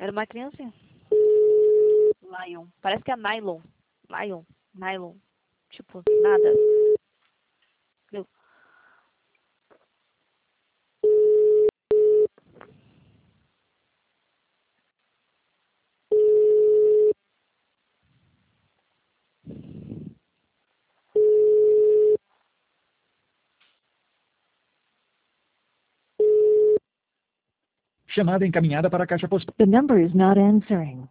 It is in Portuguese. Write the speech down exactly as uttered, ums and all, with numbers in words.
Era uma criancinha. Lion. Parece que é nylon. Lion. Nylon. Tipo, nada. Meu. Chamada encaminhada para a caixa postal. The number is not answering.